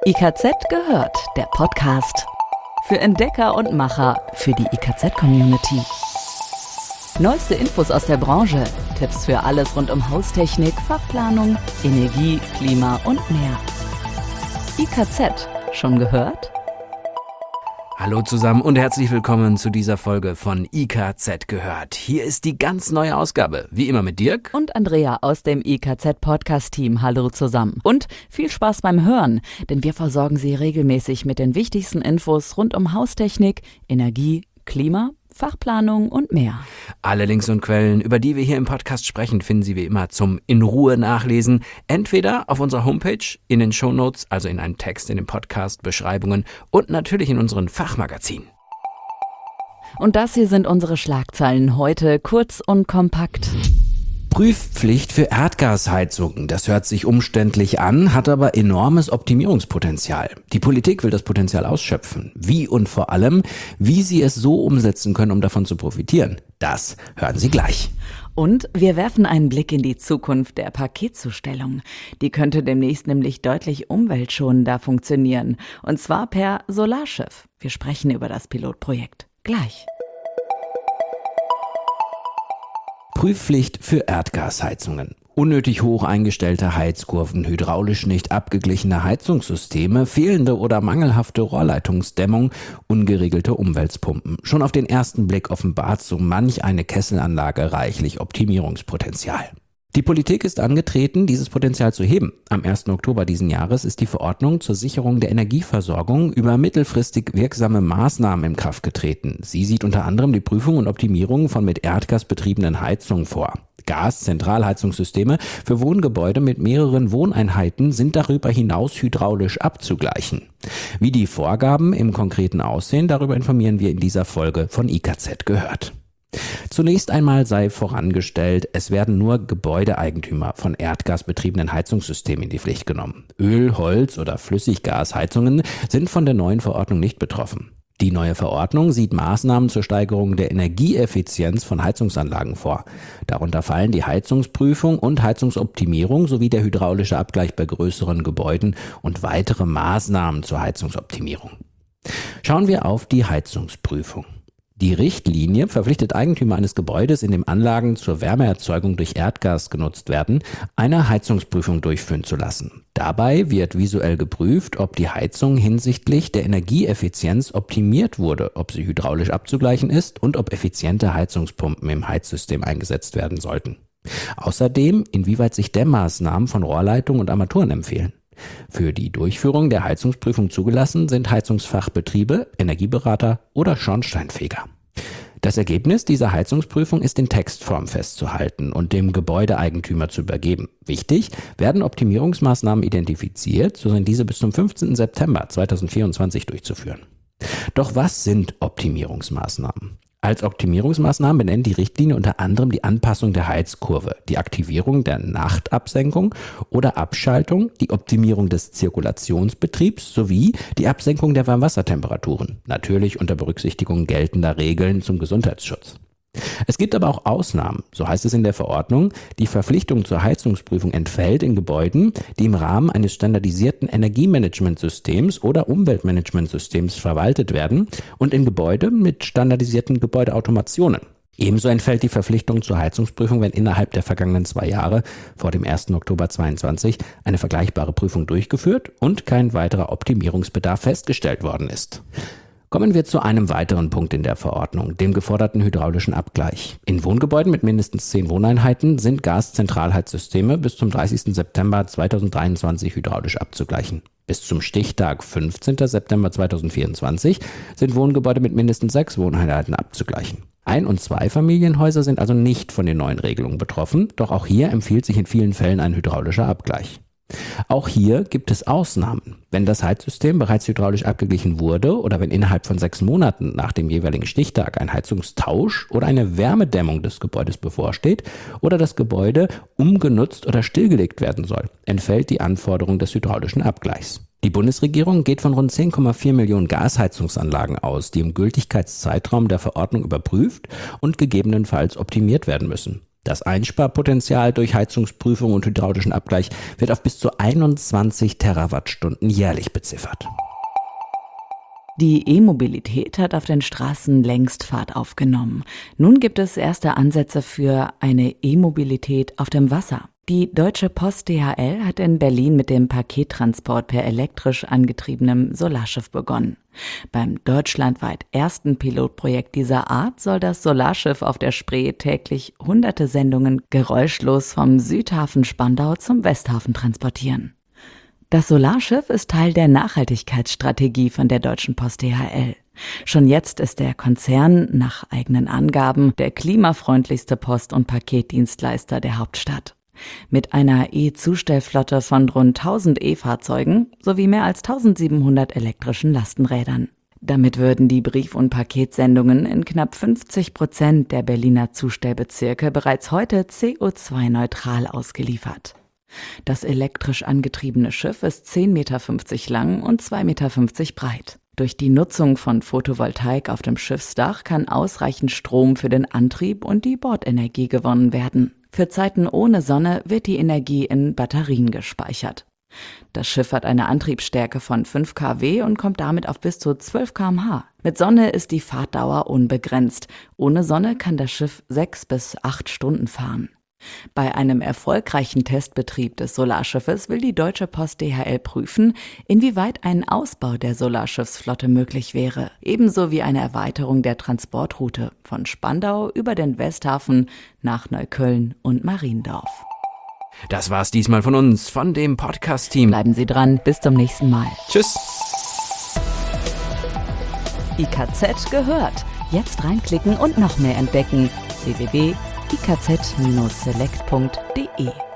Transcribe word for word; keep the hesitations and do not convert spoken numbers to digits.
I K Z gehört, der Podcast. Für Entdecker und Macher, für die I K Z-Community. Neueste Infos aus der Branche, Tipps für alles rund um Haustechnik, Fachplanung, Energie, Klima und mehr. I K Z, schon gehört? Hallo zusammen und herzlich willkommen zu dieser Folge von I K Z gehört. Hier ist die ganz neue Ausgabe, wie immer mit Dirk und Andrea aus dem I K Z-Podcast-Team. Hallo zusammen und viel Spaß beim Hören, denn wir versorgen Sie regelmäßig mit den wichtigsten Infos rund um Haustechnik, Energie, Klima, Fachplanung und mehr. Alle Links und Quellen, über die wir hier im Podcast sprechen, finden Sie wie immer zum in Ruhe nachlesen. Entweder auf unserer Homepage, in den Shownotes, also in einem Text in den Podcast-Beschreibungen und natürlich in unseren Fachmagazinen. Und das hier sind unsere Schlagzeilen heute, kurz und kompakt. Prüfpflicht für Erdgasheizungen. Das hört sich umständlich an, hat aber enormes Optimierungspotenzial. Die Politik will das Potenzial ausschöpfen. Wie und vor allem, wie sie es so umsetzen können, um davon zu profitieren. Das hören Sie gleich. Und wir werfen einen Blick in die Zukunft der Paketzustellung. Die könnte demnächst nämlich deutlich umweltschonender funktionieren. Und zwar per Solarschiff. Wir sprechen über das Pilotprojekt. Gleich. Prüfpflicht für Erdgasheizungen. Unnötig hoch eingestellte Heizkurven, hydraulisch nicht abgeglichene Heizungssysteme, fehlende oder mangelhafte Rohrleitungsdämmung, ungeregelte Umwälzpumpen. Schon auf den ersten Blick offenbart so manch eine Kesselanlage reichlich Optimierungspotenzial. Die Politik ist angetreten, dieses Potenzial zu heben. Am ersten Oktober diesen Jahres ist die Verordnung zur Sicherung der Energieversorgung über mittelfristig wirksame Maßnahmen in Kraft getreten. Sie sieht unter anderem die Prüfung und Optimierung von mit Erdgas betriebenen Heizungen vor. Gas-Zentralheizungssysteme für Wohngebäude mit mehreren Wohneinheiten sind darüber hinaus hydraulisch abzugleichen. Wie die Vorgaben im Konkreten aussehen, darüber informieren wir in dieser Folge von I K Z gehört. Zunächst einmal sei vorangestellt, es werden nur Gebäudeeigentümer von erdgasbetriebenen Heizungssystemen in die Pflicht genommen. Öl-, Holz- oder Flüssiggasheizungen sind von der neuen Verordnung nicht betroffen. Die neue Verordnung sieht Maßnahmen zur Steigerung der Energieeffizienz von Heizungsanlagen vor. Darunter fallen die Heizungsprüfung und Heizungsoptimierung sowie der hydraulische Abgleich bei größeren Gebäuden und weitere Maßnahmen zur Heizungsoptimierung. Schauen wir auf die Heizungsprüfung. Die Richtlinie verpflichtet Eigentümer eines Gebäudes, in dem Anlagen zur Wärmeerzeugung durch Erdgas genutzt werden, eine Heizungsprüfung durchführen zu lassen. Dabei wird visuell geprüft, ob die Heizung hinsichtlich der Energieeffizienz optimiert wurde, ob sie hydraulisch abzugleichen ist und ob effiziente Heizungspumpen im Heizsystem eingesetzt werden sollten. Außerdem, inwieweit sich Dämmmaßnahmen von Rohrleitungen und Armaturen empfehlen. Für die Durchführung der Heizungsprüfung zugelassen sind Heizungsfachbetriebe, Energieberater oder Schornsteinfeger. Das Ergebnis dieser Heizungsprüfung ist in Textform festzuhalten und dem Gebäudeeigentümer zu übergeben. Wichtig, werden Optimierungsmaßnahmen identifiziert, so sind diese bis zum fünfzehnten September zweitausendvierundzwanzig durchzuführen. Doch was sind Optimierungsmaßnahmen? Als Optimierungsmaßnahmen benennt die Richtlinie unter anderem die Anpassung der Heizkurve, die Aktivierung der Nachtabsenkung oder Abschaltung, die Optimierung des Zirkulationsbetriebs sowie die Absenkung der Warmwassertemperaturen, natürlich unter Berücksichtigung geltender Regeln zum Gesundheitsschutz. Es gibt aber auch Ausnahmen, so heißt es in der Verordnung. Die Verpflichtung zur Heizungsprüfung entfällt in Gebäuden, die im Rahmen eines standardisierten Energiemanagementsystems oder Umweltmanagementsystems verwaltet werden und in Gebäude mit standardisierten Gebäudeautomationen. Ebenso entfällt die Verpflichtung zur Heizungsprüfung, wenn innerhalb der vergangenen zwei Jahre vor dem ersten Oktober zweitausendzweiundzwanzig eine vergleichbare Prüfung durchgeführt und kein weiterer Optimierungsbedarf festgestellt worden ist. Kommen wir zu einem weiteren Punkt in der Verordnung, dem geforderten hydraulischen Abgleich. In Wohngebäuden mit mindestens zehn Wohneinheiten sind Gas-Zentralheizsysteme bis zum dreißigsten September zweitausenddreiundzwanzig hydraulisch abzugleichen. Bis zum Stichtag fünfzehnten September zweitausendvierundzwanzig sind Wohngebäude mit mindestens sechs Wohneinheiten abzugleichen. Ein- und Zweifamilienhäuser sind also nicht von den neuen Regelungen betroffen, doch auch hier empfiehlt sich in vielen Fällen ein hydraulischer Abgleich. Auch hier gibt es Ausnahmen. Wenn das Heizsystem bereits hydraulisch abgeglichen wurde oder wenn innerhalb von sechs Monaten nach dem jeweiligen Stichtag ein Heizungstausch oder eine Wärmedämmung des Gebäudes bevorsteht oder das Gebäude umgenutzt oder stillgelegt werden soll, entfällt die Anforderung des hydraulischen Abgleichs. Die Bundesregierung geht von rund zehn Komma vier Millionen Gasheizungsanlagen aus, die im Gültigkeitszeitraum der Verordnung überprüft und gegebenenfalls optimiert werden müssen. Das Einsparpotenzial durch Heizungsprüfung und hydraulischen Abgleich wird auf bis zu einundzwanzig Terawattstunden jährlich beziffert. Die E-Mobilität hat auf den Straßen längst Fahrt aufgenommen. Nun gibt es erste Ansätze für eine E-Mobilität auf dem Wasser. Die Deutsche Post D H L hat in Berlin mit dem Pakettransport per elektrisch angetriebenem Solarschiff begonnen. Beim deutschlandweit ersten Pilotprojekt dieser Art soll das Solarschiff auf der Spree täglich hunderte Sendungen geräuschlos vom Südhafen Spandau zum Westhafen transportieren. Das Solarschiff ist Teil der Nachhaltigkeitsstrategie von der Deutschen Post D H L. Schon jetzt ist der Konzern nach eigenen Angaben der klimafreundlichste Post- und Paketdienstleister der Hauptstadt. Mit einer E-Zustellflotte von rund tausend E-Fahrzeugen sowie mehr als tausendsiebenhundert elektrischen Lastenrädern. Damit würden die Brief- und Paketsendungen in knapp fünfzig Prozent der Berliner Zustellbezirke bereits heute C O zwei neutral ausgeliefert. Das elektrisch angetriebene Schiff ist zehn Komma fünfzig Meter lang und zwei Komma fünfzig Meter breit. Durch die Nutzung von Photovoltaik auf dem Schiffsdach kann ausreichend Strom für den Antrieb und die Bordenergie gewonnen werden. Für Zeiten ohne Sonne wird die Energie in Batterien gespeichert. Das Schiff hat eine Antriebsstärke von fünf Kilowatt und kommt damit auf bis zu zwölf Kilometer pro Stunde. Mit Sonne ist die Fahrtdauer unbegrenzt. Ohne Sonne kann das Schiff sechs bis acht Stunden fahren. Bei einem erfolgreichen Testbetrieb des Solarschiffes will die Deutsche Post D H L prüfen, inwieweit ein Ausbau der Solarschiffsflotte möglich wäre, ebenso wie eine Erweiterung der Transportroute von Spandau über den Westhafen nach Neukölln und Mariendorf. Das war's diesmal von uns, von dem Podcast-Team. Bleiben Sie dran, bis zum nächsten Mal. Tschüss. I K Z gehört. Jetzt reinklicken und noch mehr entdecken. w w w punkt i k z Bindestrich select punkt d e